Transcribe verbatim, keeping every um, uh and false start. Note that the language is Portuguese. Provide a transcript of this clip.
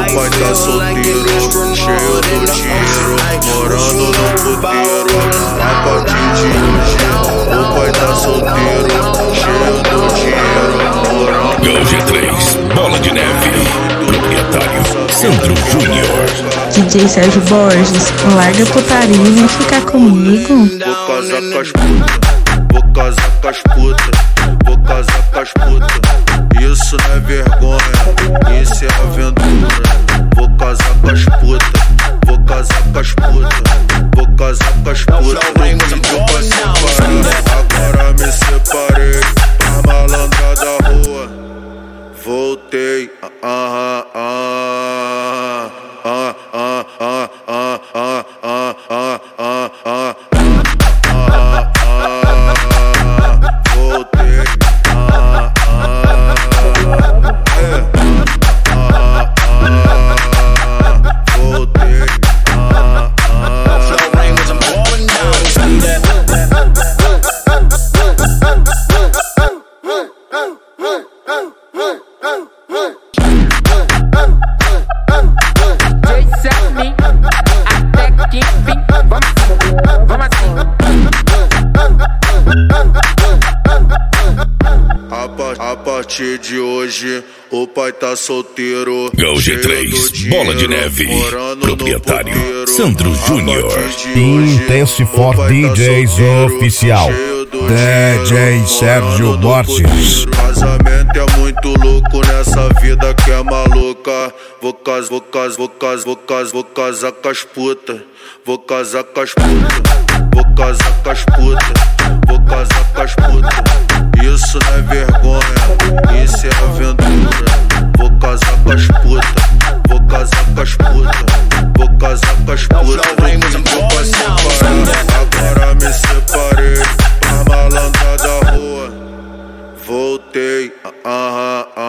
pai tá solteiro, cheio do dinheiro, morando no puteiro. A partir de hoje, o pai tá solteiro, cheio do dinheiro, morando G G três, Bola de Neve, proprietário Sandro Júnior. D J Sérgio Borges, larga a putaria e vem ficar comigo. Vou casar com as putas, vou casar com as putas, vou casar com as putas. Isso não é vergonha, isso é aventura. Vou casar com as putas, vou casar com as putas, vou casar com as putas. Pediu pra separar, agora me separei. Pra malandra da rua, voltei. Ah, ah, ah, ah, ah, ah, ah, ah, ah, ah, ah, ah. A partir de hoje, o pai tá solteiro. G G três, Bola de Neve, proprietário Sandro Júnior. Intense for D Js oficial, D J Sérgio Borges. Casamento é muito louco nessa vida que é maluca. Vou casar, vou casar, vou casar, vou casar, vou casar com as putas. Vou casar com as putas, vou casar com as putas, vou casar com as putas. Isso não é vergonha, isso é aventura. Vou casar com as putas, vou casar com as putas, vou casar com as putas. Pediu pra separar, agora me separei. Pra malandra da rua, voltei. Ah, ah, ah.